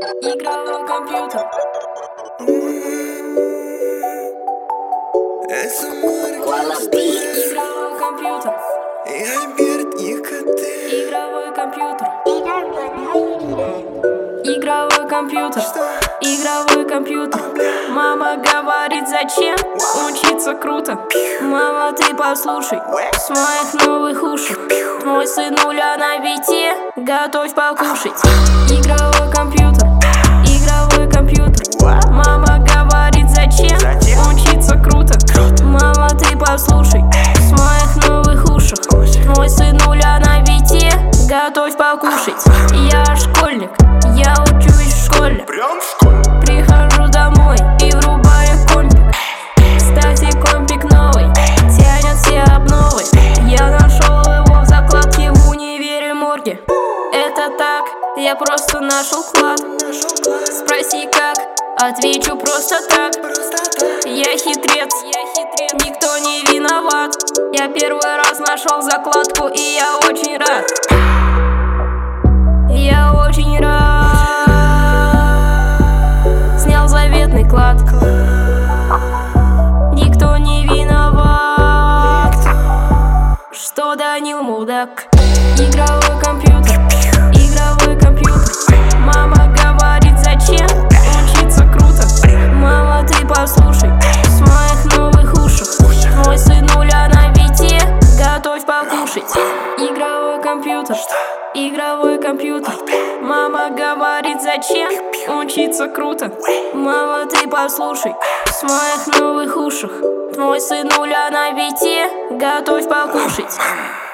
Игровой компьютер. Игровой компьютер. Игровой компьютер. Игровой компьютер. Игровой компьютер. Мама говорит, зачем учиться круто. Мама, ты послушай с моих новых ушек. Твой сын нуля на вите, готовь покушать. Игровой компьютер. Игровой компьютер. Мама говорит, зачем учиться круто. Мама, ты послушай с моих новых ушек. Твой сын нуля на вите, готовь покушать. Я школьник, я учусь в школе. Прихожу домой и врубаю компик. Кстати, компик новый, тянет все обновы. Я нашел его в закладке в универе морге. Это так, я просто нашел клад. Спроси как, отвечу просто так. Я хитрец, никто не виноват. Я первый раз нашел закладку, и я очень рад. Я очень рад. Снял заветный клад. Никто не виноват, что Данил мудак. Игровой компьютер. Игровой компьютер. Мама говорит, зачем учиться круто. Мама, ты послушай с моих новых ушек. Твой сын нуля на вите, готовь покушать. Игровой компьютер. Игровой компьютер. Мама говорит, зачем учиться круто. Мама, ты послушай с моих новых ушек. Твой сын нуля на вите, готовь покушать.